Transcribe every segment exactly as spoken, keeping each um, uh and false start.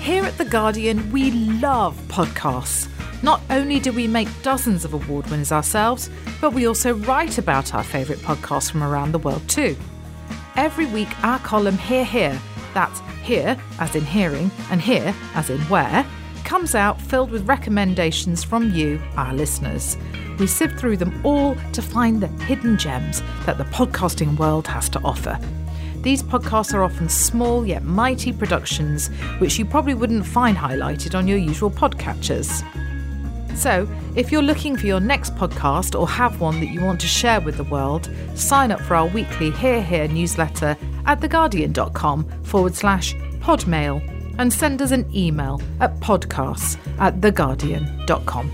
Here at The Guardian, we love podcasts. Not only do we make dozens of award winners ourselves, but we also write about our favourite podcasts from around the world too. Every week, our column Hear Here, that's hear as in hearing and here as in where, comes out filled with recommendations from you, our listeners. We sift through them all to find the hidden gems that the podcasting world has to offer. These podcasts are often small yet mighty productions which you probably wouldn't find highlighted on your usual podcatchers. So, if you're looking for your next podcast or have one that you want to share with the world, sign up for our weekly Hear Here newsletter at theguardian.com forward slash podmail and send us an email at podcasts at theguardian.com.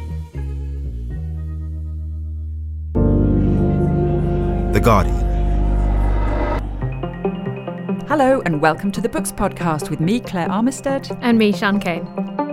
The Guardian. Hello and welcome to the Books Podcast with me, Claire Armistead. And me, Sian Kane.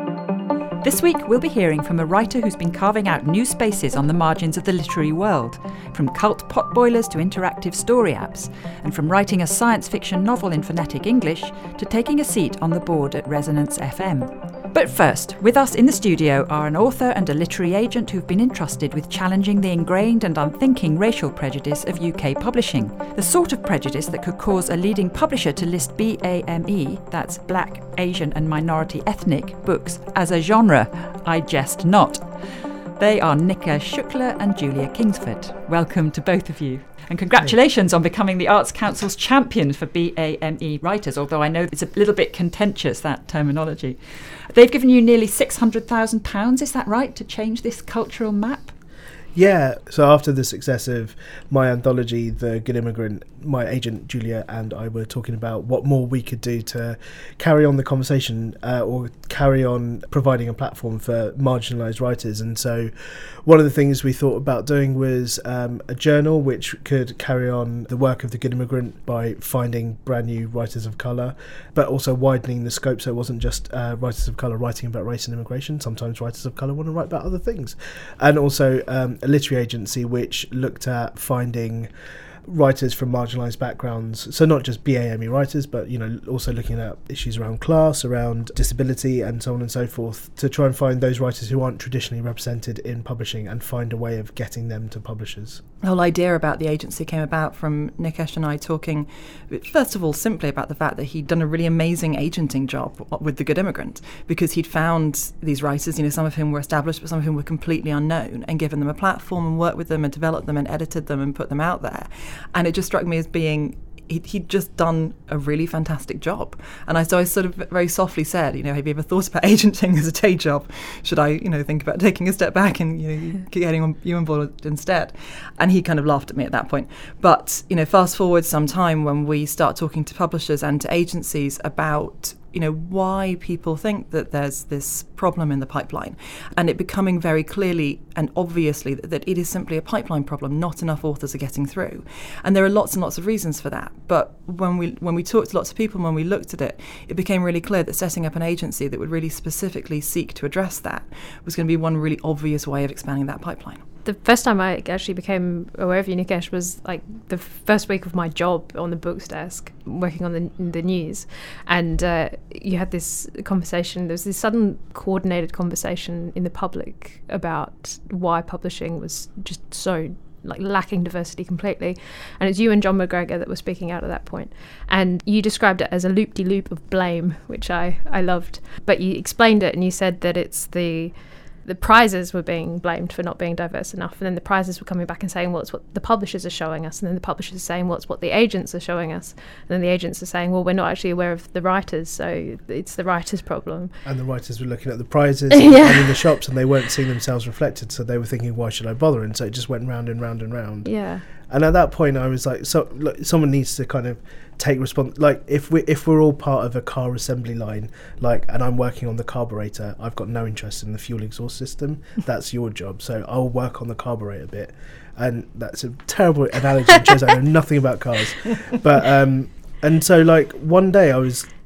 This week we'll be hearing from a writer who's been carving out new spaces on the margins of the literary world, from cult potboilers to interactive story apps, and from writing a science fiction novel in phonetic English to taking a seat on the board at Resonance F M. But first, with us in the studio are an author and a literary agent who've been entrusted with challenging the ingrained and unthinking racial prejudice of U K publishing. The sort of prejudice that could cause a leading publisher to list B A M E, that's Black, Asian and Minority Ethnic, books as a genre. I jest not. They are Nikesh Shukla and Julia Kingsford. Welcome to both of you. And congratulations on becoming the Arts Council's champion for B A M E writers, although I know it's a little bit contentious, that terminology. They've given you nearly six hundred thousand pounds, is that right, to change this cultural map? Yeah, so after the success of my anthology, The Good Immigrant, my agent Julia and I were talking about what more we could do to carry on the conversation uh, or carry on providing a platform for marginalised writers. And so one of the things we thought about doing was um, a journal which could carry on the work of The Good Immigrant by finding brand new writers of colour, but also widening the scope so it wasn't just uh, writers of colour writing about race and immigration. Sometimes writers of colour want to write about other things. And also um, a literary agency which looked at finding writers from marginalised backgrounds, so not just B A M E writers, but you know, also looking at issues around class, around disability and so on and so forth, to try and find those writers who aren't traditionally represented in publishing and find a way of getting them to publishers. The whole idea about the agency came about from Nikesh and I talking, first of all, simply about the fact that he'd done a really amazing agenting job with The Good Immigrant, because he'd found these writers, you know, some of whom were established, but some of whom were completely unknown, and given them a platform and worked with them and developed them and edited them and put them out there. And it just struck me as being, he'd, he'd just done a really fantastic job. And I, so I sort of very softly said, you know, have you ever thought about agenting as a day job? Should I, you know, think about taking a step back and, you know, getting on, you on board instead? And he kind of laughed at me at that point. But, you know, fast forward some time when we start talking to publishers and to agencies about, you know, why people think that there's this problem in the pipeline, and it becoming very clearly and obviously that, that it is simply a pipeline problem. Not enough authors are getting through, and there are lots and lots of reasons for that. But when we when we talked to lots of people and when we looked at it, it became really clear that setting up an agency that would really specifically seek to address that was going to be one really obvious way of expanding that pipeline. The first time I actually became aware of you, Nikesh, was like the first week of my job on the books desk, working on the the news, and uh, you had this conversation. There was this sudden coordinated conversation in the public about why publishing was just so like lacking diversity completely, and it's you and John McGregor that were speaking out at that point, and you described it as a loop-de-loop of blame, which I I loved. But you explained it and you said that it's the the prizes were being blamed for not being diverse enough, and then the prizes were coming back and saying, well, it's what the publishers are showing us, and then the publishers are saying, well, it's what the agents are showing us, and then the agents are saying, well, we're not actually aware of the writers, so it's the writers' problem. And the writers were looking at the prizes yeah. and in the shops, and they weren't seeing themselves reflected, so they were thinking, why should I bother? And so it just went round and round and round. Yeah. And at that point, I was like, so look, someone needs to kind of take response. Like, if we if we're all part of a car assembly line, like, and I'm working on the carburetor, I've got no interest in the fuel exhaust system. That's your job. So I'll work on the carburetor bit. And that's a terrible analogy. It shows I know nothing about cars. But um, and so like one day I was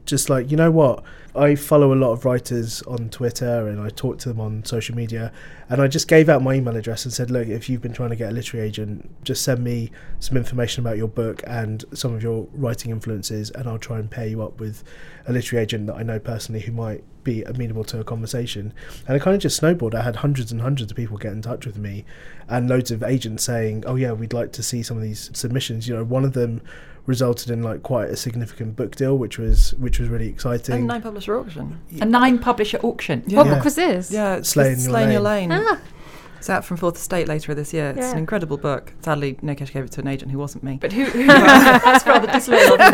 just like, you know what, I follow a lot of writers on Twitter and I talk to them on social media, and I just gave out my email address and said, look, if you've been trying to get a literary agent, just send me some information about your book and some of your writing influences, and I'll try and pair you up with a literary agent that I know personally who might be amenable to a conversation. And it kind of just snowballed. I had hundreds and hundreds of people get in touch with me, and loads of agents saying, oh yeah, we'd like to see some of these submissions. You know, one of them resulted in like quite a significant book deal, which was which was really exciting. And nine publisher auction. A nine publisher auction. Yeah. What Yeah. book was this? Yeah, it's Slay in it's Your Slay in Your Lane. Lane. Ah. It's out from Fourth Estate later this year. It's Yeah. an incredible book. Sadly, Nikesh gave it to an agent who wasn't me. But who? who that's rather disloyal of you,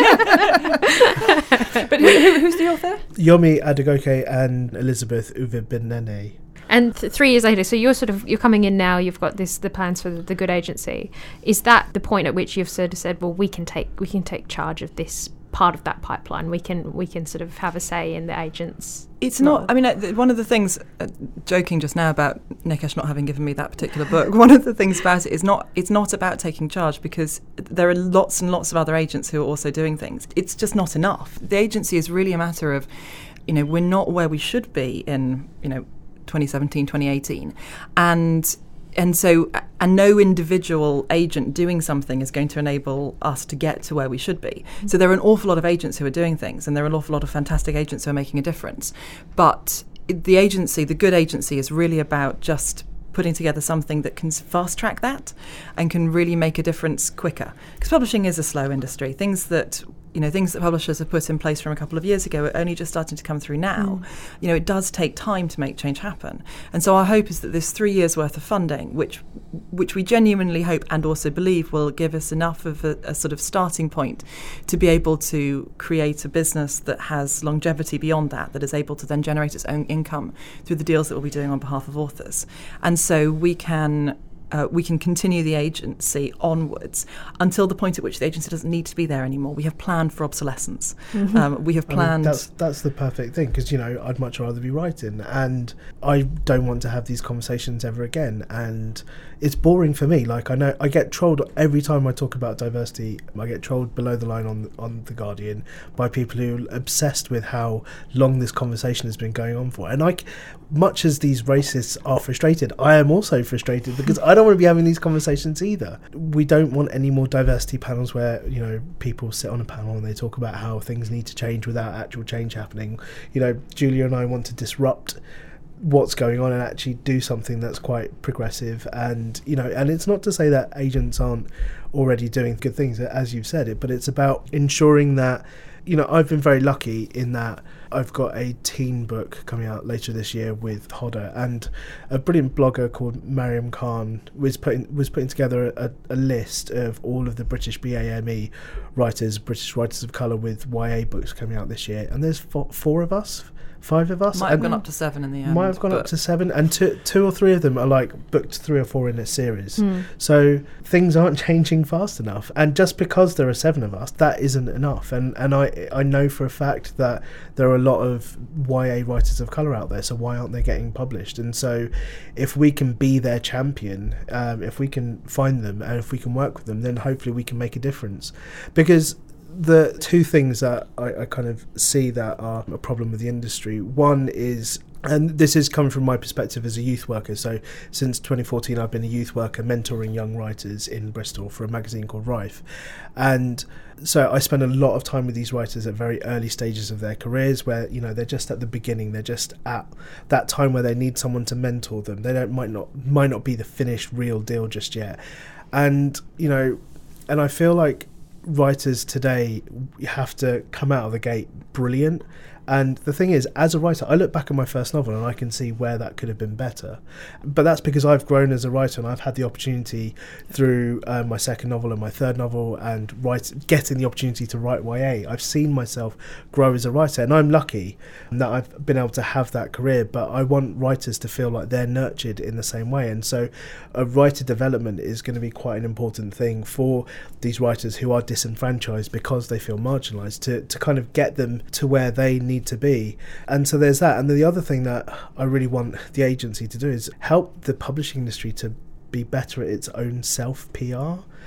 Nikesh. But who, who, who's the author? Yomi Adegoke and Elizabeth Uwibinene. And th- three years later, so you're sort of you're coming in now. You've got this the plans for the, the Good Agency. Is that the point at which you've sort of said, well, we can take we can take charge of this part of that pipeline. We can we can sort of have a say in the agents. It's not, I mean, uh, th- one of the things, uh, joking just now about Nikesh not having given me that particular book, one of the things about it is not, it's not about taking charge, because there are lots and lots of other agents who are also doing things. It's just not enough. The agency is really a matter of, you know, we're not where we should be in, you know, twenty seventeen, twenty eighteen. And And so, and no individual agent doing something is going to enable us to get to where we should be. So there are an awful lot of agents who are doing things, and there are an awful lot of fantastic agents who are making a difference. But the agency, the Good Agency, is really about just putting together something that can fast track that and can really make a difference quicker. Because publishing is a slow industry. Things that you know, things that publishers have put in place from a couple of years ago are only just starting to come through now. Mm. You know, it does take time to make change happen. And so our hope is that this three years worth of funding, which which we genuinely hope and also believe will give us enough of a, a sort of starting point to be able to create a business that has longevity beyond that, that is able to then generate its own income through the deals that we'll be doing on behalf of authors. And so we can Uh, we can continue the agency onwards until the point at which the agency doesn't need to be there anymore. We have planned for obsolescence. Mm-hmm. Um, we have planned... I mean, that's, that's the perfect thing, because, you know, I'd much rather be writing, and I don't want to have these conversations ever again. And it's boring for me. Like, I know I get trolled every time I talk about diversity. I get trolled below the line on, on The Guardian by people who are obsessed with how long this conversation has been going on for. And I, much as these racists are frustrated, I am also frustrated, because I don't want to be having these conversations either. We don't want any more diversity panels where, you know, people sit on a panel and they talk about how things need to change without actual change happening. You know, Julia and I want to disrupt what's going on and actually do something that's quite progressive. And, you know, and it's not to say that agents aren't already doing good things, as you've said it, but it's about ensuring that, you know, I've been very lucky in that I've got a teen book coming out later this year with Hodder, and a brilliant blogger called Mariam Khan was putting was putting together a, a list of all of the British B A M E writers, British writers of colour with Y A books coming out this year, and there's four, four of us. Five of us. Might have gone up to seven in the end. Might have gone up to seven, and two, two or three of them are like booked three or four in a series. Mm. So things aren't changing fast enough, and just because there are seven of us, that isn't enough. And and I I know for a fact that there are a lot of Y A writers of colour out there. So why aren't they getting published? And so, if we can be their champion, um, if we can find them, and if we can work with them, then hopefully we can make a difference. Because the two things that I, I kind of see that are a problem with the industry, one is, and this is coming from my perspective as a youth worker, so since twenty fourteen I've been a youth worker mentoring young writers in Bristol for a magazine called Rife, and so I spend a lot of time with these writers at very early stages of their careers where, you know, they're just at the beginning, they're just at that time where they need someone to mentor them. They don't might not might not be the finished real deal just yet. And, you know, and I feel like writers today have to come out of the gate brilliant. And the thing is, as a writer, I look back at my first novel and I can see where that could have been better. But that's because I've grown as a writer, and I've had the opportunity through uh, my second novel and my third novel, and write, getting the opportunity to write Y A. I've seen myself grow as a writer, and I'm lucky that I've been able to have that career. But I want writers to feel like they're nurtured in the same way. And so a writer development is going to be quite an important thing for these writers who are disenfranchised because they feel marginalised, to, to kind of get them to where they need to be. And so there's that. And then the other thing that I really want the agency to do is help the publishing industry to be better at its own self P R.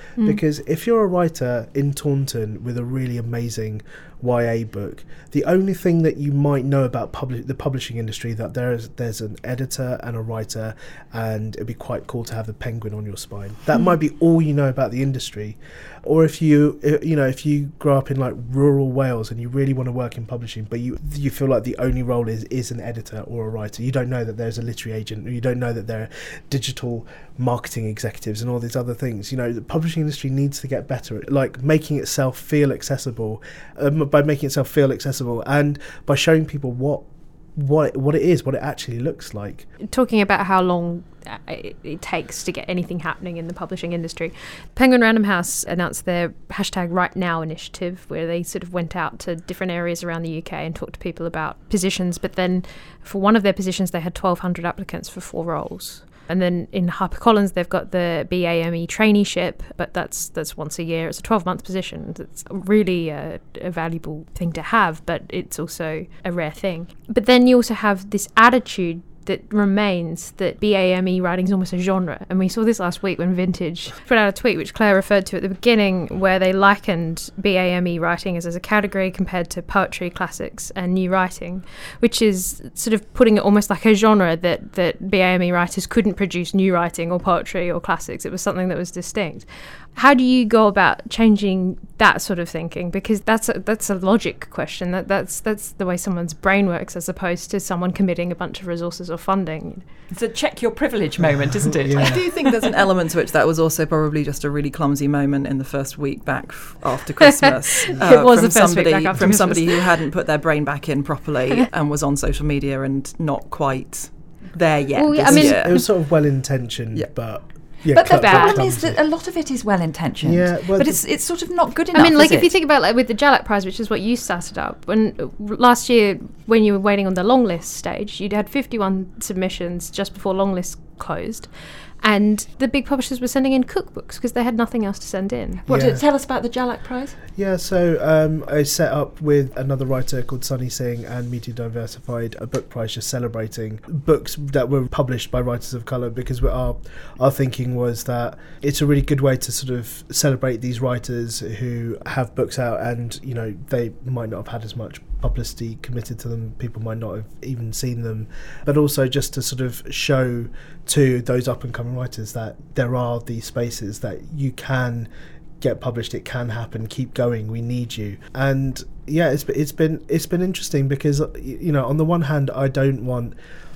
Mm. Because if you're a writer in Taunton with a really amazing Y A book, the only thing that you might know about public the publishing industry, that there is there's an editor and a writer, and it'd be quite cool to have the penguin on your spine. That mm. might be all you know about the industry. Or if you you know if you grow up in like rural Wales and you really want to work in publishing, but you you feel like the only role is is an editor or a writer, you don't know that there's a literary agent, or you don't know that there are digital marketing executives and all these other things. You know, the publishing industry needs to get better at like making itself feel accessible, um, by making itself feel accessible and by showing people what what what it is, what it actually looks like. Talking about how long it, it takes to get anything happening in the publishing industry, Penguin Random House announced their hashtag Right Now initiative, where they sort of went out to different areas around the U K and talked to people about positions, but then for one of their positions they had twelve hundred applicants for four roles. And then in HarperCollins, they've got the B A M E traineeship, but that's that's once a year. It's a twelve-month position. It's really a, a valuable thing to have, but it's also a rare thing. But then you also have this attitude that remains that B A M E writing is almost a genre. And we saw this last week when Vintage put out a tweet, which Claire referred to at the beginning, where they likened B A M E writing as, as a category compared to poetry, classics and new writing, which is sort of putting it almost like a genre, that, that B A M E writers couldn't produce new writing or poetry or classics. It was something that was distinct. How do you go about changing that sort of thinking? Because that's a, that's a logic question. That that's that's the way someone's brain works, as opposed to someone committing a bunch of resources or funding. It's a check your privilege moment, isn't it? Yeah. I do think there's an element to which that was also probably just a really clumsy moment in the first week back f- after Christmas. uh, it was from the first somebody, week back after from Christmas. somebody who hadn't put their brain back in properly and was on social media and not quite there yet. Well, yeah, I mean, year. It was sort of well intentioned, yeah. but. Yeah, but the bad. problem is that a lot of it is well intentioned. Yeah, well, but it's it's sort of not good enough. I mean, like is if it? you think about like with the Jalak Prize, which is what you started up, when uh, last year when you were waiting on the long list stage, you'd had fifty-one submissions just before long list closed. And the big publishers were sending in cookbooks because they had nothing else to send in. What, Yeah. to tell us about the Jalak Prize? Yeah, so um, I set up with another writer called Sunny Singh and Media Diversified a book prize just celebrating books that were published by writers of colour, because our our thinking was that it's a really good way to sort of celebrate these writers who have books out and, you know, they might not have had as much publicity committed to them, people might not have even seen them, but also just to sort of show to those up and coming writers that there are these spaces that you can get published, it can happen, keep going, we need you. And yeah, it's it's been it's been interesting because, you know, on the one hand I don't want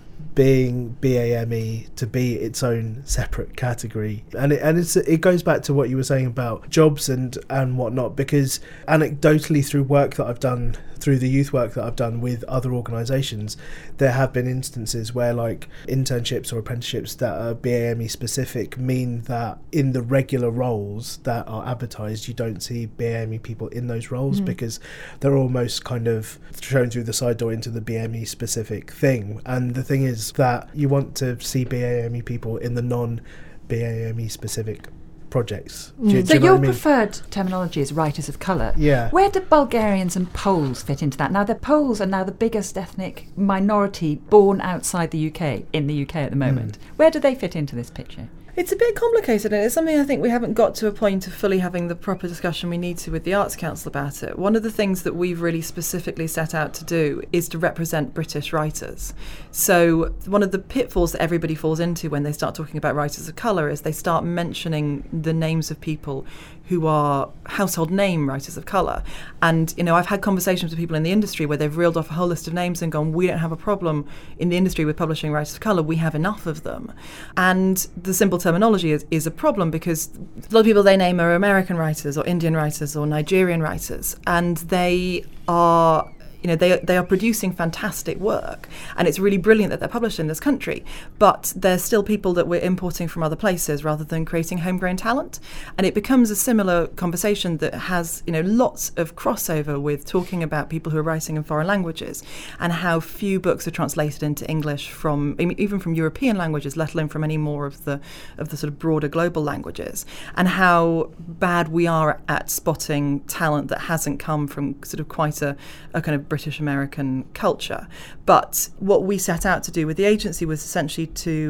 being B A M E to be its own separate category, and it and it's it goes back to what you were saying about jobs and and whatnot, because anecdotally through work that I've done, through the youth work that I've done with other organisations, there have been instances where like internships or apprenticeships that are B A M E specific mean that in the regular roles that are advertised you don't see B A M E people in those roles, mm. because they're almost kind of shown through the side door into the B A M E specific thing. And the thing is that you want to see B A M E people in the non-B A M E specific projects. Do, Mm. do So you know your what I mean? preferred terminology is writers of colour. Yeah. Where do Bulgarians and Poles fit into that? Now, the Poles are now the biggest ethnic minority born outside the U K, in the U K at the moment. Mm. Where do they fit into this picture? It's a bit complicated, and it's something I think we haven't got to a point of fully having the proper discussion we need to with the Arts Council about it. One of the things that we've really specifically set out to do is to represent British writers. So one of the pitfalls that everybody falls into when they start talking about writers of colour is they start mentioning the names of people who are household name writers of colour. And, you know, I've had conversations with people in the industry where they've reeled off a whole list of names and gone, we don't have a problem in the industry with publishing writers of colour, we have enough of them. And the simple terminology is, is a problem, because a lot of people they name are American writers or Indian writers or Nigerian writers, and they are... You know, they they are producing fantastic work, and it's really brilliant that they're published in this country, but they're still people that we're importing from other places rather than creating homegrown talent. And it becomes a similar conversation that has, you know, lots of crossover with talking about people who are writing in foreign languages and how few books are translated into English from, I mean, even from European languages, let alone from any more of the of the sort of broader global languages, and how bad we are at spotting talent that hasn't come from sort of quite a, a kind of British American culture. But what we set out to do with the agency was essentially to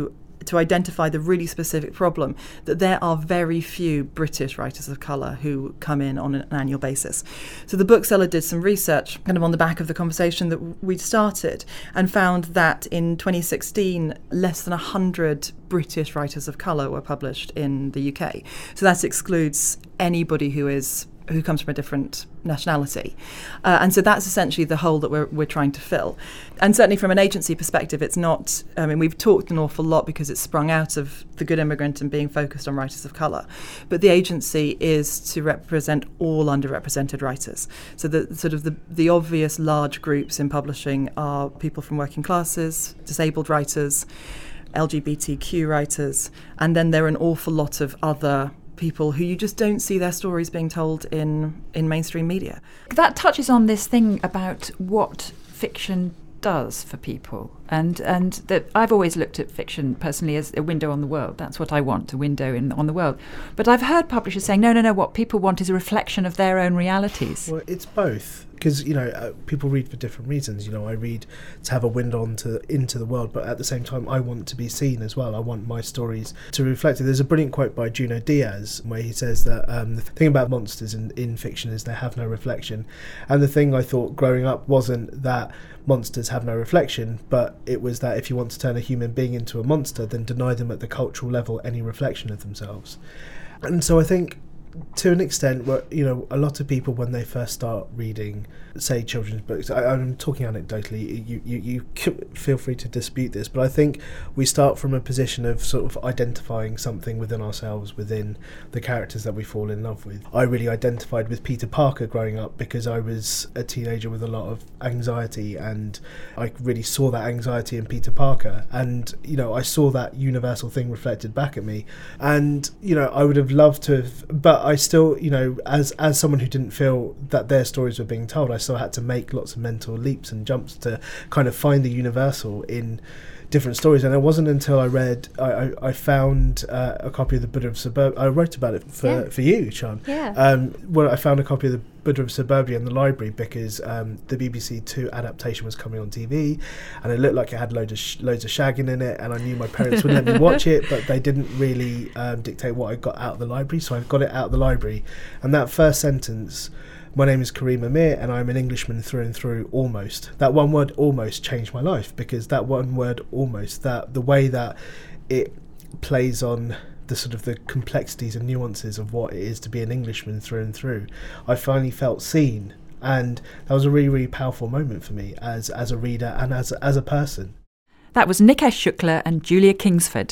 to identify the really specific problem that there are very few British writers of colour who come in on an annual basis. So the bookseller did some research kind of on the back of the conversation that we'd started and found that in twenty sixteen, less than one hundred British writers of colour were published in the U K. So that excludes anybody who is who comes from a different nationality. Uh, and so that's essentially the hole that we're we're trying to fill. And certainly from an agency perspective, it's not, I mean, we've talked an awful lot because it's sprung out of The Good Immigrant and being focused on writers of colour. But the agency is to represent all underrepresented writers. So the sort of the, the obvious large groups in publishing are people from working classes, disabled writers, L G B T Q writers, and then there are an awful lot of other people who you just don't see their stories being told in, in mainstream media. That touches on this thing about what fiction does for people. And and that I've always looked at fiction personally as a window on the world. That's what I want, a window in, on the world. But I've heard publishers saying, no, no, no, what people want is a reflection of their own realities. Well, it's both. Because, you know, uh, people read for different reasons. You know, I read to have a window onto, into the world, but at the same time, I want to be seen as well. I want my stories to reflect it. There's a brilliant quote by Junot Diaz where he says that um, the thing about monsters in, in fiction is they have no reflection. And the thing I thought growing up wasn't that monsters have no reflection, but it was that if you want to turn a human being into a monster, then deny them at the cultural level any reflection of themselves. And so I think, to an extent, where, you know, a lot of people when they first start reading, say, children's books, I, I'm talking anecdotally, you, you, you feel free to dispute this, but I think we start from a position of sort of identifying something within ourselves, within the characters that we fall in love with. I really identified with Peter Parker growing up because I was a teenager with a lot of anxiety, and I really saw that anxiety in Peter Parker, and, you know, I saw that universal thing reflected back at me, and, you know, I would have loved to have, but I still, you know, as as someone who didn't feel that their stories were being told, I still had to make lots of mental leaps and jumps to kind of find the universal in different stories. And it wasn't until I read, I, I, I found uh, a copy of the Buddha of Suburbia. I wrote about it for, yeah. for you, Sian. Yeah. Um, well, I found a copy of the Buddha of Suburbia in the library because um, the B B C Two adaptation was coming on T V, and it looked like it had loads of sh- loads of shagging in it, and I knew my parents wouldn't let me watch it, but they didn't really um, dictate what I got out of the library, so I got it out of the library. And that first sentence, "My name is Kareem Amir and I'm an Englishman through and through, almost." That one word, almost, changed my life, because that one word, almost, that the way that it plays on the sort of the complexities and nuances of what it is to be an Englishman through and through, I finally felt seen. And that was a really, really powerful moment for me as as a reader and as, as a person. That was Nikesh Shukla and Julia Kingsford.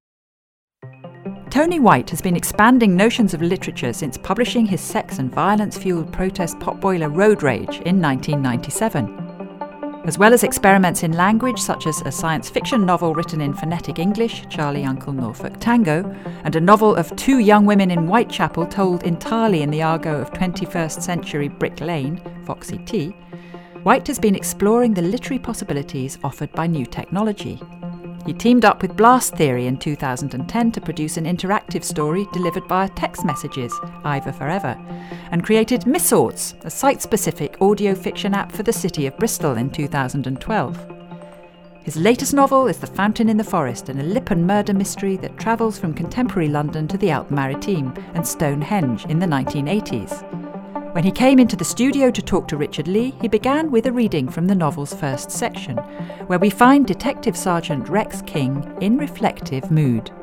Tony White has been expanding notions of literature since publishing his sex and violence-fuelled protest potboiler Road Rage in nineteen ninety-seven. As well as experiments in language, such as a science fiction novel written in phonetic English, Charlie Uncle Norfolk Tango, and a novel of two young women in Whitechapel told entirely in the argot of twenty-first century Brick Lane, Foxy T, White has been exploring the literary possibilities offered by new technology. He teamed up with Blast Theory in two thousand ten to produce an interactive story delivered via text messages, Ivor Forever, and created Missorts, a site-specific audio fiction app for the city of Bristol in two thousand twelve. His latest novel is The Fountain in the Forest, an Lippen murder mystery that travels from contemporary London to the Alpes Maritimes and Stonehenge in the nineteen eighties. When he came into the studio to talk to Richard Lee, he began with a reading from the novel's first section, where we find Detective Sergeant Rex King in reflective mood.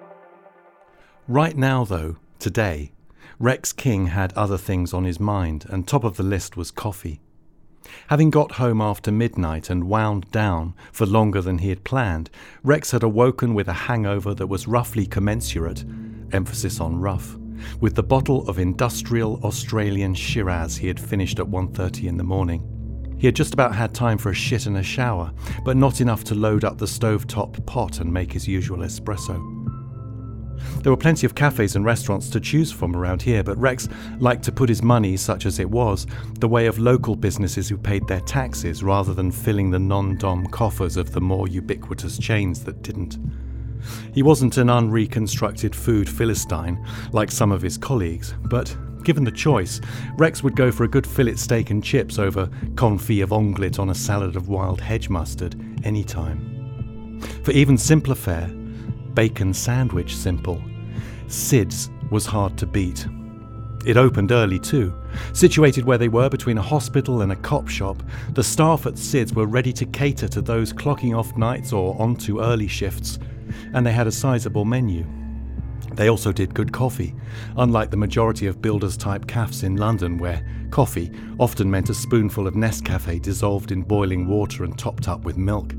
Right now, though, today, Rex King had other things on his mind, and top of the list was coffee. Having got home after midnight and wound down for longer than he had planned, Rex had awoken with a hangover that was roughly commensurate, emphasis on rough, with the bottle of industrial Australian Shiraz he had finished at one thirty in the morning. He had just about had time for a shit and a shower, but not enough to load up the stovetop pot and make his usual espresso. There were plenty of cafes and restaurants to choose from around here, but Rex liked to put his money, such as it was, the way of local businesses who paid their taxes rather than filling the non-dom coffers of the more ubiquitous chains that didn't. He wasn't an unreconstructed food philistine like some of his colleagues, but given the choice, Rex would go for a good fillet steak and chips over confit of onglet on a salad of wild hedge mustard any time. For even simpler fare, bacon sandwich simple, Sid's was hard to beat. It opened early too. Situated where they were between a hospital and a cop shop, the staff at Sid's were ready to cater to those clocking off nights or onto early shifts, and they had a sizable menu. They also did good coffee, unlike the majority of builders-type cafes in London where coffee often meant a spoonful of Nescafe dissolved in boiling water and topped up with milk.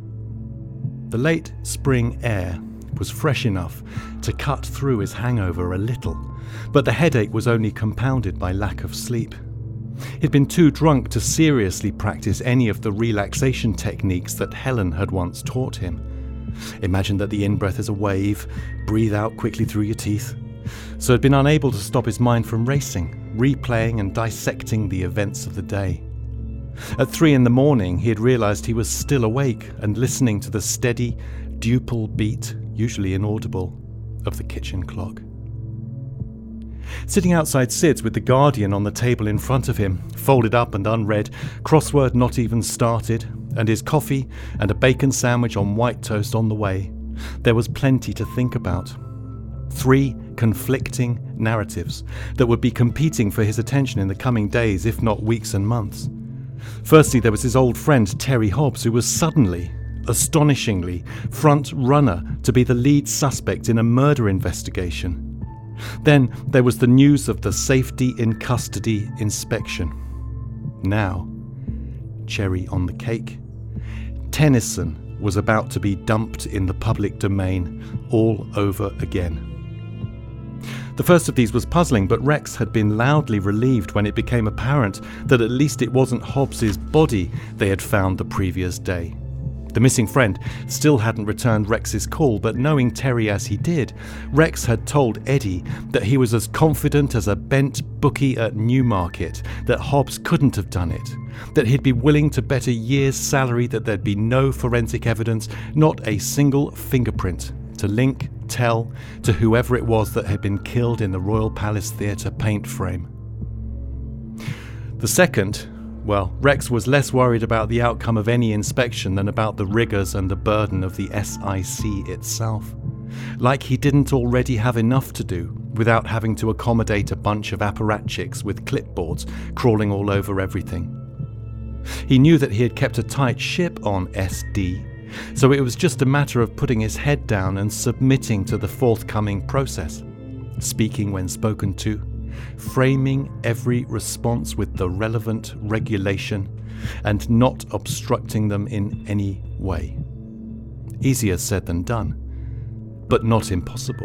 The late spring air was fresh enough to cut through his hangover a little, but the headache was only compounded by lack of sleep. He'd been too drunk to seriously practice any of the relaxation techniques that Helen had once taught him. Imagine that the in-breath is a wave, breathe out quickly through your teeth. So he'd been unable to stop his mind from racing, replaying and dissecting the events of the day. At three in the morning, he had realised he was still awake and listening to the steady, duple beat, usually inaudible, of the kitchen clock. Sitting outside Sid's with The Guardian on the table in front of him, folded up and unread, crossword not even started, and his coffee and a bacon sandwich on white toast on the way, there was plenty to think about. Three conflicting narratives that would be competing for his attention in the coming days, if not weeks and months. Firstly, there was his old friend Terry Hobbs, who was suddenly, astonishingly, front runner to be the lead suspect in a murder investigation. Then there was the news of the safety in custody inspection. Now, cherry on the cake, Tennyson was about to be dumped in the public domain all over again. The first of these was puzzling, but Rex had been loudly relieved when it became apparent that at least it wasn't Hobbs's body they had found the previous day. The missing friend still hadn't returned Rex's call, but knowing Terry as he did, Rex had told Eddie that he was as confident as a bent bookie at Newmarket that Hobbs couldn't have done it, that he'd be willing to bet a year's salary that there'd be no forensic evidence, not a single fingerprint, to link, tell, to whoever it was that had been killed in the Royal Palace Theatre paint frame. The second, well, Rex was less worried about the outcome of any inspection than about the rigours and the burden of the S I C itself. Like he didn't already have enough to do without having to accommodate a bunch of apparatchiks with clipboards crawling all over everything. He knew that he had kept a tight ship on S D, so it was just a matter of putting his head down and submitting to the forthcoming process, speaking when spoken to, framing every response with the relevant regulation, and not obstructing them in any way. Easier said than done, but not impossible.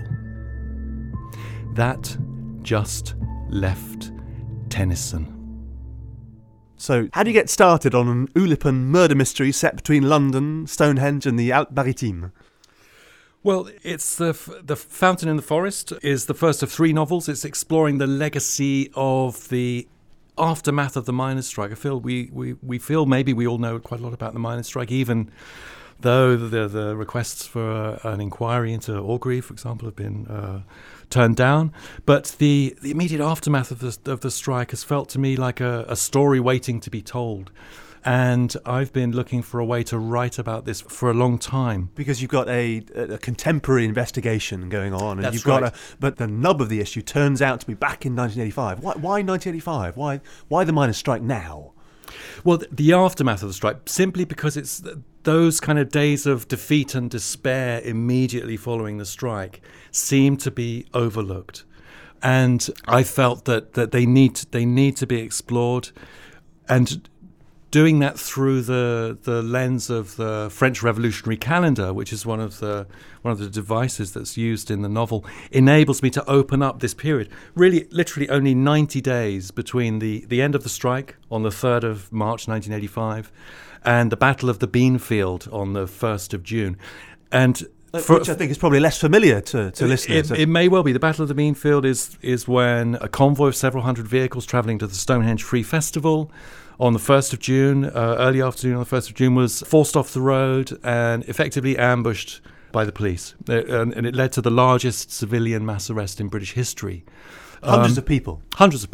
That just left Tennyson. So, how do you get started on an Oulipan murder mystery set between London, Stonehenge and the Alpes-Maritimes? Well, it's the the Fountain in the Forest is the first of three novels. It's exploring the legacy of the aftermath of the miners' strike. I feel we, we, we feel maybe we all know quite a lot about the miners' strike, even though the the requests for uh, an inquiry into Orgreave, for example, have been uh, turned down. But the, the immediate aftermath of the of the strike has felt to me like a, a story waiting to be told. And I've been looking for a way to write about this for a long time. Because you've got a, a contemporary investigation going on, and That's you've right. got a. But the nub of the issue turns out to be back in nineteen eighty-five. Why, why nineteen eighty-five? Why, why the miners' strike now? Well, the, the aftermath of the strike, simply because it's those kind of days of defeat and despair immediately following the strike, seem to be overlooked, and I felt that that they need they need to be explored, and doing that through the the lens of the French Revolutionary Calendar, which is one of the one of the devices that's used in the novel, enables me to open up this period. Really, literally only ninety days between the, the end of the strike on the third of March nineteen eighty-five and the Battle of the Beanfield on the first of June. And For, Which I think is probably less familiar to, to listeners. It, it may well be. The Battle of the Beanfield is is when a convoy of several hundred vehicles travelling to the Stonehenge Free Festival on the first of June, uh, early afternoon on the first of June, was forced off the road and effectively ambushed by the police. Uh, and, and it led to the largest civilian mass arrest in British history. Hundreds um, of people. Hundreds of people.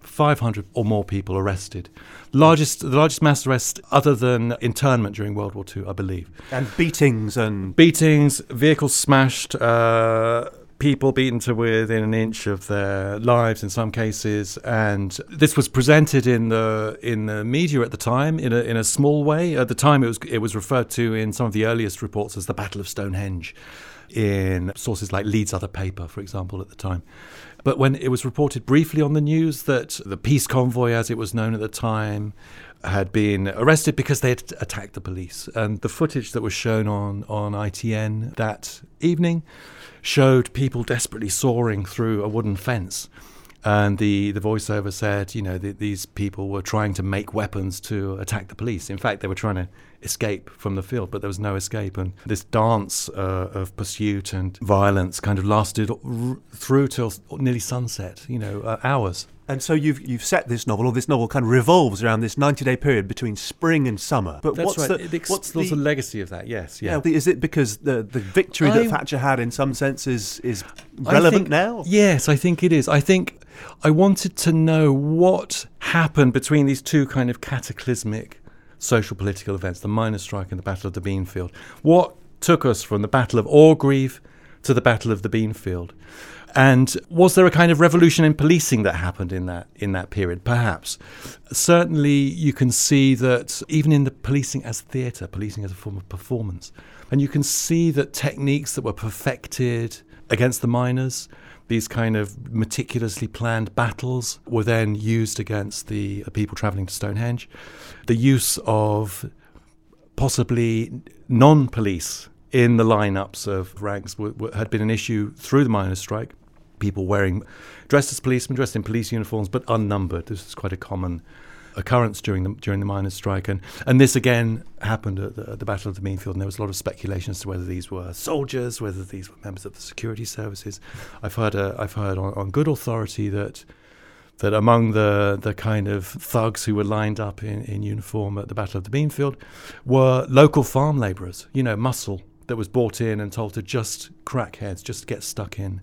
five hundred or more people arrested. Largest, the largest mass arrest other than internment during World War Two, I believe. And beatings and... Beatings, vehicles smashed, uh, people beaten to within an inch of their lives in some cases, and this was presented in the in the media at the time in a in a small way. At the time, it was it was referred to in some of the earliest reports as the Battle of Stonehenge, in sources like Leeds Other Paper, for example, at the time. But when it was reported briefly on the news that the peace convoy, as it was known at the time, had been arrested because they had attacked the police, and the footage that was shown on on I T N that evening showed people desperately soaring through a wooden fence. And the, the voiceover said, you know, the, these people were trying to make weapons to attack the police. In fact, they were trying to escape from the field, but there was no escape. And this dance uh, of pursuit and violence kind of lasted r- through till nearly sunset, you know, uh, hours. And so you've you've set this novel, or this novel kind of revolves around this ninety-day period between spring and summer. But That's what's right. the It ex- what's there's the a legacy of that? Yes, yeah. yeah. Is it because the the victory I, that Thatcher had, in some sense, is is I relevant think, now? Yes, I think it is. I think I wanted to know what happened between these two kind of cataclysmic social political events, the miners' strike and the Battle of the Beanfield. What took us from the Battle of Orgreave to the Battle of the Beanfield? And was there a kind of revolution in policing that happened in that in that period? Perhaps. Certainly you can see that even in the policing as theatre, policing as a form of performance, and you can see that techniques that were perfected against the miners, these kind of meticulously planned battles, were then used against the people travelling to Stonehenge. The use of possibly non-police in the lineups of ranks w- w- had been an issue through the miners' strike. People wearing, dressed as policemen, dressed in police uniforms, but unnumbered. This is quite a common occurrence during the during the miners' strike, and and this again happened at the, at the Battle of the Beanfield. And there was a lot of speculation as to whether these were soldiers, whether these were members of the security services. I've heard uh, I've heard on, on good authority that that among the the kind of thugs who were lined up in, in uniform at the Battle of the Beanfield were local farm labourers. You know, muscle that was brought in and told to just crack heads, just get stuck in.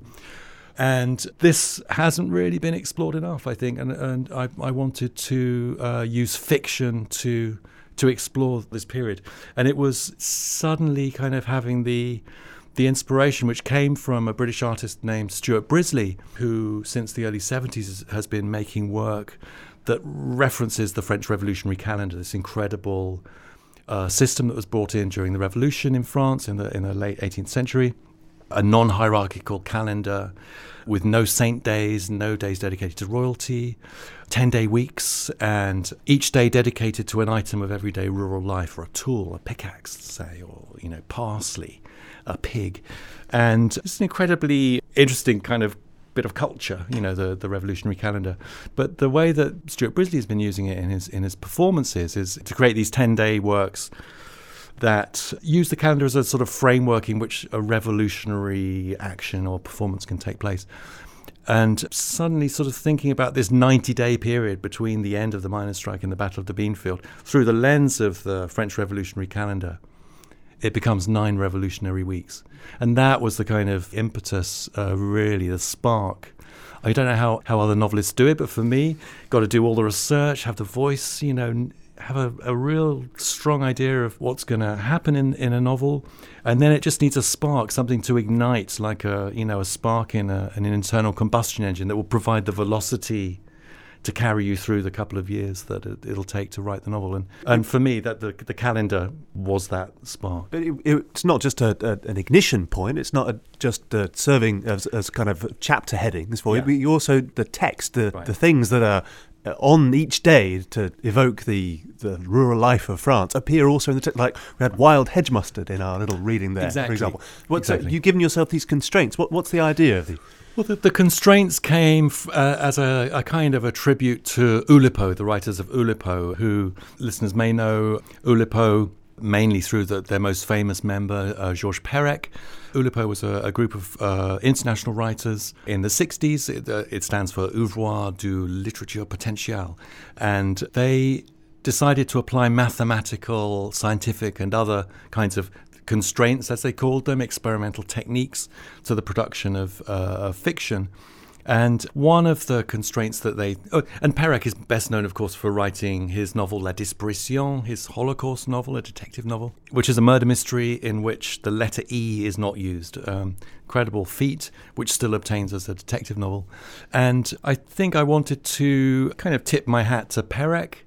And this hasn't really been explored enough, I think, and and I, I wanted to uh, use fiction to to explore this period. And it was suddenly kind of having the the inspiration which came from a British artist named Stuart Brisley, who since the early seventies has been making work that references the French Revolutionary Calendar, this incredible uh, system that was brought in during the Revolution in France in the in the late eighteenth century. A non-hierarchical calendar with no saint days, no days dedicated to royalty, ten-day weeks, and each day dedicated to an item of everyday rural life, or a tool, a pickaxe, say, or, you know, parsley, a pig. And it's an incredibly interesting kind of bit of culture, you know, the, the revolutionary calendar. But the way that Stuart Brisley has been using it in his in his performances is to create these ten-day works that use the calendar as a sort of framework in which a revolutionary action or performance can take place. And suddenly sort of thinking about this ninety-day period between the end of the miners' strike and the Battle of the Beanfield through the lens of the French Revolutionary Calendar, it becomes nine revolutionary weeks. And that was the kind of impetus, uh, really, the spark. I don't know how, how other novelists do it, but for me, got to do all the research, have the voice, you know, have a, a real strong idea of what's going to happen in, in a novel, and then it just needs a spark, something to ignite, like a you know a spark in, a, in an internal combustion engine that will provide the velocity to carry you through the couple of years that it, it'll take to write the novel. And and for me, that the the calendar was that spark. But it, it's not just a, a, an ignition point. It's not a, just uh, serving as, as kind of chapter headings for Yeah. you. But you also the text, the Right. the things that are on each day to evoke the, the rural life of France appear also in the text. Like we had wild hedge mustard in our little reading there, Exactly. for example. What's Exactly. uh, you've given yourself these constraints. What what's the idea of the? Well, the, the constraints came f- uh, as a, a kind of a tribute to Oulipo, the writers of Oulipo, who listeners may know Oulipo mainly through the, their most famous member, uh, Georges Perec. Oulipo was a, a group of uh, international writers in the sixties. It, uh, it stands for Ouvroir de Littérature Potentielle. And they decided to apply mathematical, scientific, and other kinds of constraints, as they called them, experimental techniques, to the production of, uh, of fiction. And one of the constraints that they... Oh, and Perec is best known, of course, for writing his novel La Disparition, his Holocaust novel, a detective novel, which is a murder mystery in which the letter E is not used. Um, incredible feat, which still obtains as a detective novel. And I think I wanted to kind of tip my hat to Perec.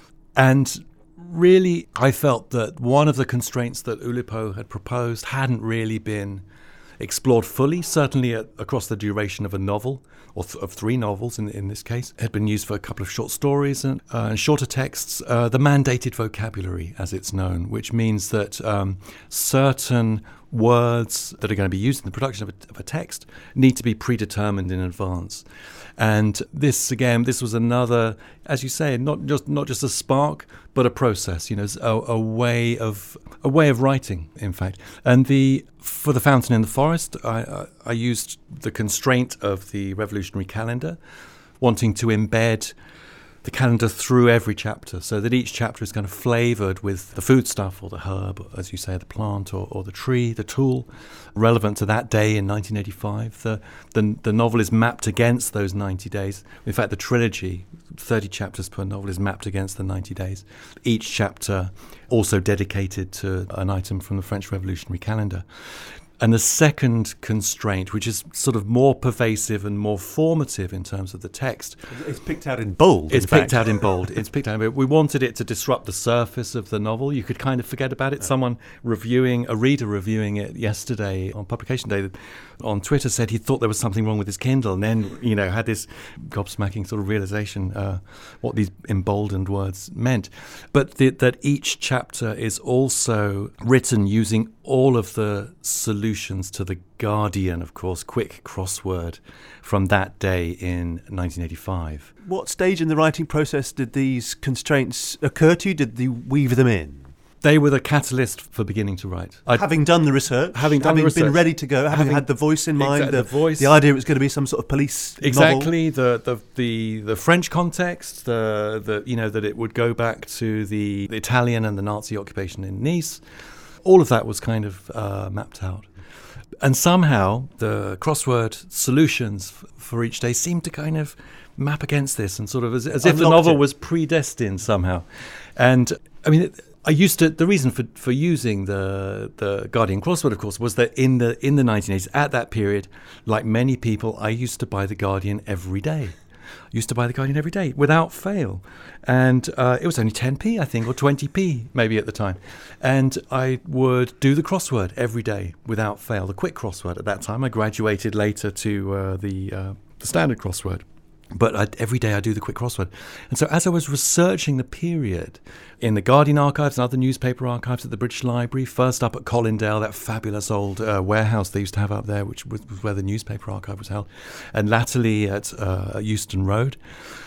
And really, I felt that one of the constraints that Oulipo had proposed hadn't really been explored fully, certainly at, across the duration of a novel, or th- of three novels in, in this case. It had been used for a couple of short stories and, uh, and shorter texts. Uh, the mandated vocabulary, as it's known, which means that um, certain words that are going to be used in the production of a, of a text need to be predetermined in advance. And this, again, this was another, as you say, not just not just a spark, but a process. You know, a, a way of a way of writing, in fact. And the for the Fountain in the Forest, I, I, I used the constraint of the revolutionary calendar, wanting to embed the calendar through every chapter, so that each chapter is kind of flavoured with the foodstuff or the herb, as you say, the plant or, or the tree, the tool, relevant to that day in nineteen eighty-five. The, the the novel is mapped against those ninety days. In fact, the trilogy, thirty chapters per novel, is mapped against the ninety days. Each chapter also dedicated to an item from the French Revolutionary calendar. And the second constraint, which is sort of more pervasive and more formative in terms of the text. It's picked out in bold. It's in picked fact. out in bold. It's picked out. We wanted it to disrupt the surface of the novel. You could kind of forget about it. Someone reviewing, a reader reviewing it yesterday on publication day on Twitter said he thought there was something wrong with his Kindle, and then, you know, had this gobsmacking sort of realization uh, what these emboldened words meant. But the, that each chapter is also written using all of the solutions to the Guardian, of course, quick crossword from that day in nineteen eighty-five. What stage in the writing process did these constraints occur to you? Did you weave them in? They were the catalyst for beginning to write. I'd, having done the research, having done having the research, been ready to go, having, having had the voice in mind, exactly, the, the voice, the idea it was going to be some sort of police exactly novel. the, the the the French context, the the you know that it would go back to the, the Italian and the Nazi occupation in Nice. All of that was kind of uh, mapped out. And somehow the crossword solutions f- for each day seemed to kind of map against this, and sort of as, as if the novel it. was predestined somehow. And I mean, it, I used to. The reason for, for using the the Guardian crossword, of course, was that in the in the nineteen eighties, at that period, like many people, I used to buy the Guardian every day. I used to buy the Guardian every day without fail, and uh, it was only ten p, I think, or twenty p maybe at the time. And I would do the crossword every day without fail, the quick crossword at that time. I graduated later to uh, the uh, the standard crossword. But I'd, every day I do the quick crossword. And so as I was researching the period in the Guardian archives and other newspaper archives at the British Library, first up at Colindale, that fabulous old uh, warehouse they used to have up there, which was, was where the newspaper archive was held, and latterly at uh, Euston Road,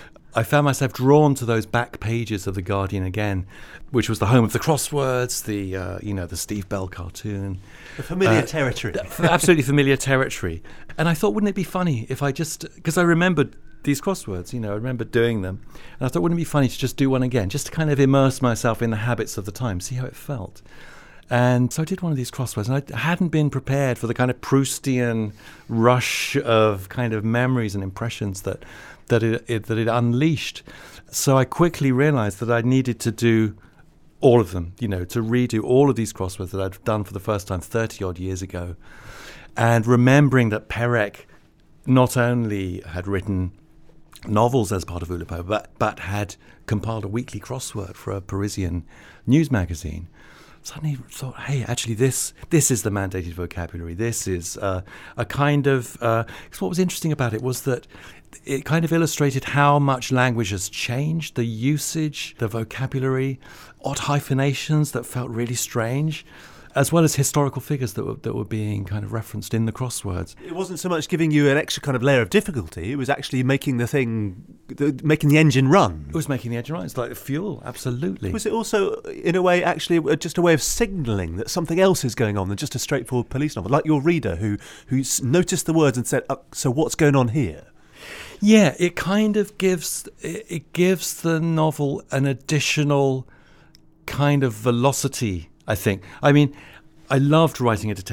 I found myself drawn to those back pages of the Guardian again, which was the home of the crosswords, the uh, you know the Steve Bell cartoon. The familiar uh, territory. Absolutely familiar territory. And I thought, wouldn't it be funny if I just, because I remembered these crosswords, you know, I remember doing them. And I thought, wouldn't it be funny to just do one again, just to kind of immerse myself in the habits of the time, see how it felt. And so I did one of these crosswords, and I hadn't been prepared for the kind of Proustian rush of kind of memories and impressions that that it, it that it unleashed. So I quickly realized that I needed to do all of them, you know, to redo all of these crosswords that I'd done for the first time thirty odd years ago. And remembering that Perec not only had written novels as part of Oulipo, but, but had compiled a weekly crossword for a Parisian news magazine, suddenly thought, hey, actually this this is the mandated vocabulary. This is uh, a kind of... Uh, 'cause what was interesting about it was that it kind of illustrated how much language has changed, the usage, the vocabulary, odd hyphenations that felt really strange, as well as historical figures that were, that were being kind of referenced in the crosswords. It wasn't so much giving you an extra kind of layer of difficulty, it was actually making the thing, the, making the engine run. It was making the engine run. It's like fuel, absolutely. Was it also, in a way, actually just a way of signalling that something else is going on than just a straightforward police novel? Like your reader who who noticed the words and said, oh, so what's going on here? Yeah, it kind of gives it, it gives the novel an additional kind of velocity, I think. I mean, I loved writing a detective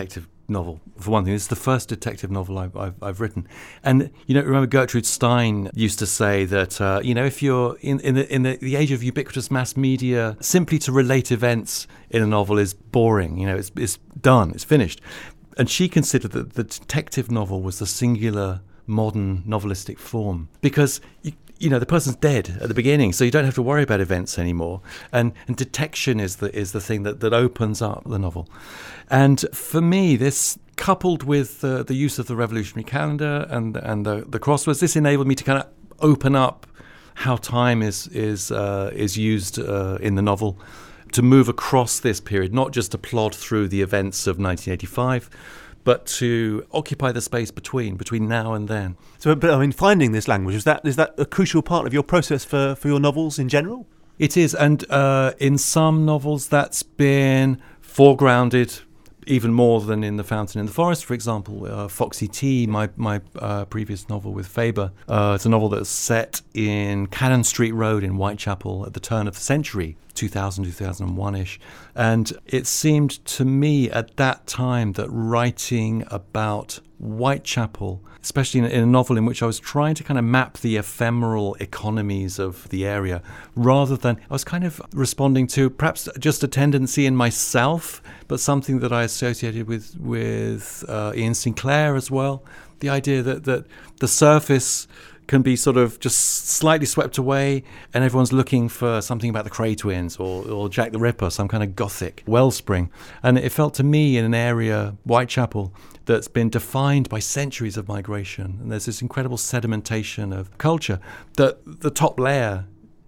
novel, for one thing. It's the first detective novel I've, I've, I've written. And, you know, remember Gertrude Stein used to say that, uh, you know, if you're in, in, the, in the, the age of ubiquitous mass media, simply to relate events in a novel is boring. You know, it's, it's done, it's finished. And she considered that the detective novel was the singular modern novelistic form because, you, you know, the person's dead at the beginning, so you don't have to worry about events anymore. And, and detection is the is the thing that, that opens up the novel. And for me, this, coupled with uh, the use of the revolutionary calendar and and the, the crosswords, this enabled me to kind of open up how time is is uh, is used uh, in the novel, to move across this period, not just to plod through the events of nineteen eighty-five, but to occupy the space between between now and then. So, but I mean, finding this language, is that is that a crucial part of your process for, for your novels in general? It is, and uh, in some novels that's been foregrounded even more than in The Fountain in the Forest, for example. uh, Foxy T, my my uh, previous novel with Faber. Uh, it's a novel that's set in Cannon Street Road in Whitechapel at the turn of the century, two thousand, two thousand one-ish. And it seemed to me at that time that writing about Whitechapel, especially in a, in a novel in which I was trying to kind of map the ephemeral economies of the area, rather than, I was kind of responding to perhaps just a tendency in myself, but something that I associated with, with uh, Ian Sinclair as well. The idea that, that the surface can be sort of just slightly swept away and everyone's looking for something about the Cray twins or, or Jack the Ripper, some kind of gothic wellspring. And it felt to me in an area, Whitechapel, that's been defined by centuries of migration. And there's this incredible sedimentation of culture that the top layer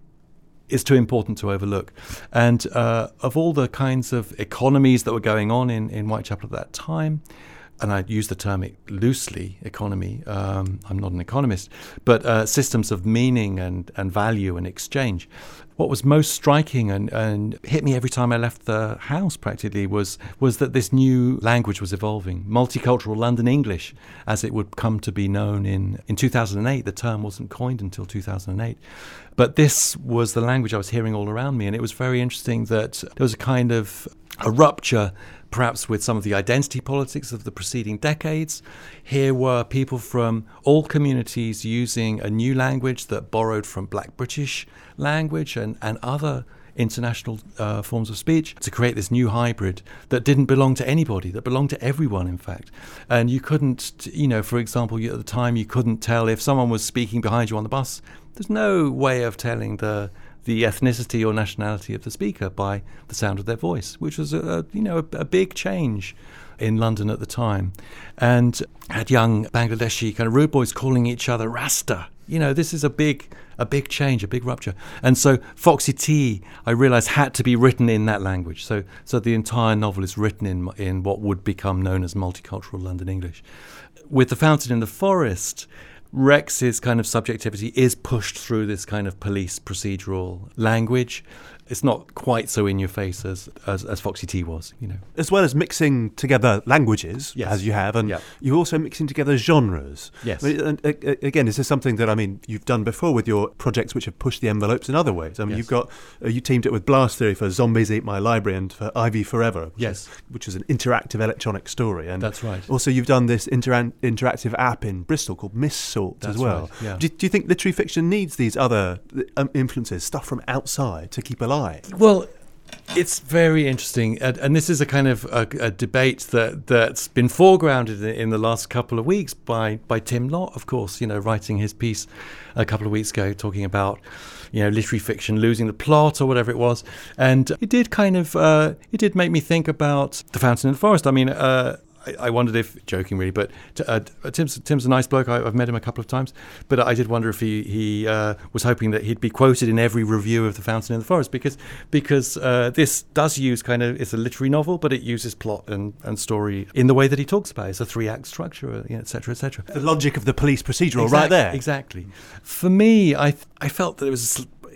is too important to overlook. And uh, of all the kinds of economies that were going on in, in Whitechapel at that time, and I use the term loosely, economy, um, I'm not an economist, but uh, systems of meaning and, and value and exchange. What was most striking and, and hit me every time I left the house practically was was that this new language was evolving. Multicultural London English, as it would come to be known in, in two thousand eight. The term wasn't coined until two thousand eight. But this was the language I was hearing all around me, and it was very interesting that there was a kind of a rupture perhaps with some of the identity politics of the preceding decades. Here were people from all communities using a new language that borrowed from Black British language and, and other international uh, forms of speech to create this new hybrid that didn't belong to anybody, that belonged to everyone, in fact. And you couldn't, you know, for example, at the time you couldn't tell if someone was speaking behind you on the bus. There's no way of telling the the ethnicity or nationality of the speaker by the sound of their voice, which was a, you know a, a big change in London at the time. And had young Bangladeshi kind of rude boys calling each other Rasta. You know, this is a big a big change, a big rupture. And so Foxy T, I realised, had to be written in that language. So so the entire novel is written in in what would become known as multicultural London English. With The Fountain in the Forest, Rex's kind of subjectivity is pushed through this kind of police procedural language. It's not quite so in your face as, as, as Foxy T was, you know. As well as mixing together languages, yes. as you have, and yep. you're also mixing together genres. Yes. I mean, and, uh, again, this is something that, I mean, you've done before with your projects which have pushed the envelopes in other ways. I mean, yes. you've got, uh, you teamed it with Blast Theory for Zombies Eat My Library and for Ivy Forever. Which yes. Is, which is an interactive electronic story. And that's right. Also, you've done this intera- interactive app in Bristol called Miss Salt that's as well. Right. Yeah. Do, do you think literary fiction needs these other um, influences, stuff from outside, to keep alive? Well, it's very interesting, and, and this is a kind of a, a debate that, that's been foregrounded in the last couple of weeks by, by Tim Lott, of course, you know, writing his piece a couple of weeks ago talking about, you know, literary fiction losing the plot or whatever it was. And it did kind of, uh, it did make me think about The Fountain in the Forest. I mean, uh, I wondered if, joking really, but uh, Tim's, Tim's a nice bloke. I, I've met him a couple of times, but I did wonder if he, he uh, was hoping that he'd be quoted in every review of The Fountain in the Forest, because because uh, this does use kind of, it's a literary novel, but it uses plot and, and story in the way that he talks about it. It's a three-act structure, you know, et cetera, et cetera. The logic of the police procedural exactly, right there. Exactly. For me, I I felt that it was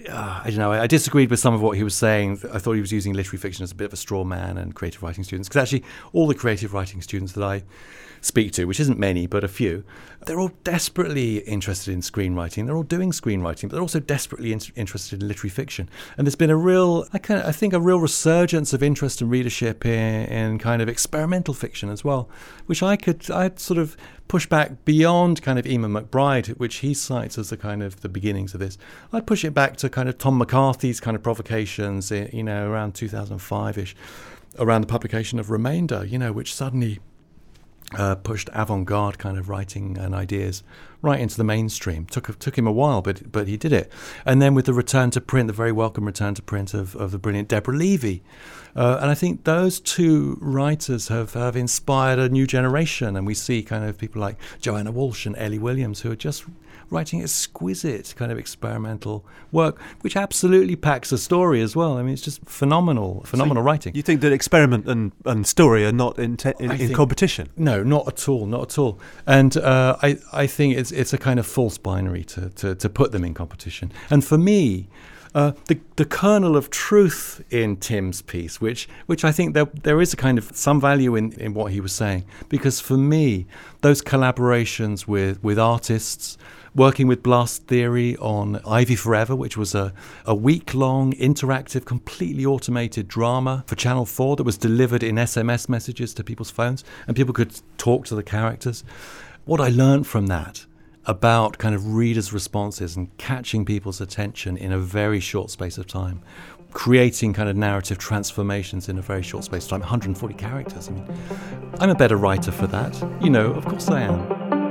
uh, I don't know, I disagreed with some of what he was saying. I thought he was using literary fiction as a bit of a straw man and creative writing students, because actually all the creative writing students that I speak to, which isn't many, but a few, they're all desperately interested in screenwriting. They're all doing screenwriting, but they're also desperately in- interested in literary fiction. And there's been a real, I, kind of, I think, a real resurgence of interest and readership in, in kind of experimental fiction as well, which I could, I'd sort of push back beyond kind of Eamon McBride, which he cites as the kind of the beginnings of this. I'd push it back to kind of Tom McCarthy's kind of provocations, you know, around two thousand five-ish, around the publication of Remainder, you know, which suddenly Uh, pushed avant-garde kind of writing and ideas right into the mainstream. Took took him a while, but but he did it. And then with the return to print, the very welcome return to print of, of the brilliant Deborah Levy. Uh, and I think those two writers have, have inspired a new generation. And we see kind of people like Joanna Walsh and Ellie Williams, who are just writing exquisite kind of experimental work, which absolutely packs a story as well. I mean, it's just phenomenal, phenomenal so writing. You think that experiment and, and story are not in, te- in, in think, competition? No, not at all, not at all. And uh, I, I think it's it's a kind of false binary to, to, to put them in competition. And for me, Uh, the the kernel of truth in Tim's piece, which which I think there there is a kind of some value in, in what he was saying, because for me, those collaborations with, with artists, working with Blast Theory on Ivy Forever, which was a, a week-long, interactive, completely automated drama for Channel four that was delivered in S M S messages to people's phones, and people could talk to the characters. What I learned from that about kind of readers' responses and catching people's attention in a very short space of time, creating kind of narrative transformations in a very short space of time, one hundred forty characters. I mean, I'm a better writer for that. You know, of course I am.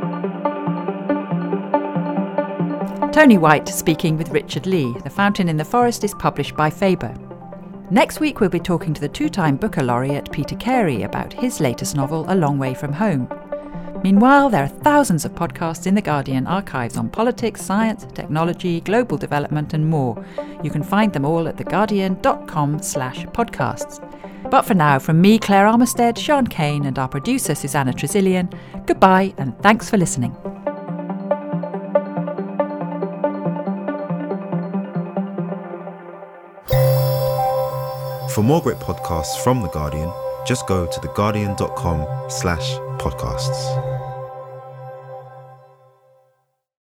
Tony White speaking with Richard Lee. The Fountain in the Forest is published by Faber. Next week we'll be talking to the two-time Booker laureate Peter Carey about his latest novel, A Long Way From Home. Meanwhile, there are thousands of podcasts in The Guardian archives on politics, science, technology, global development and more. You can find them all at theguardian.com slash podcasts. But for now, from me, Claire Armistead, Sean Kane and our producer Susanna Tresilian, goodbye and thanks for listening. For more great podcasts from The Guardian, just go to theguardian.com slash podcasts.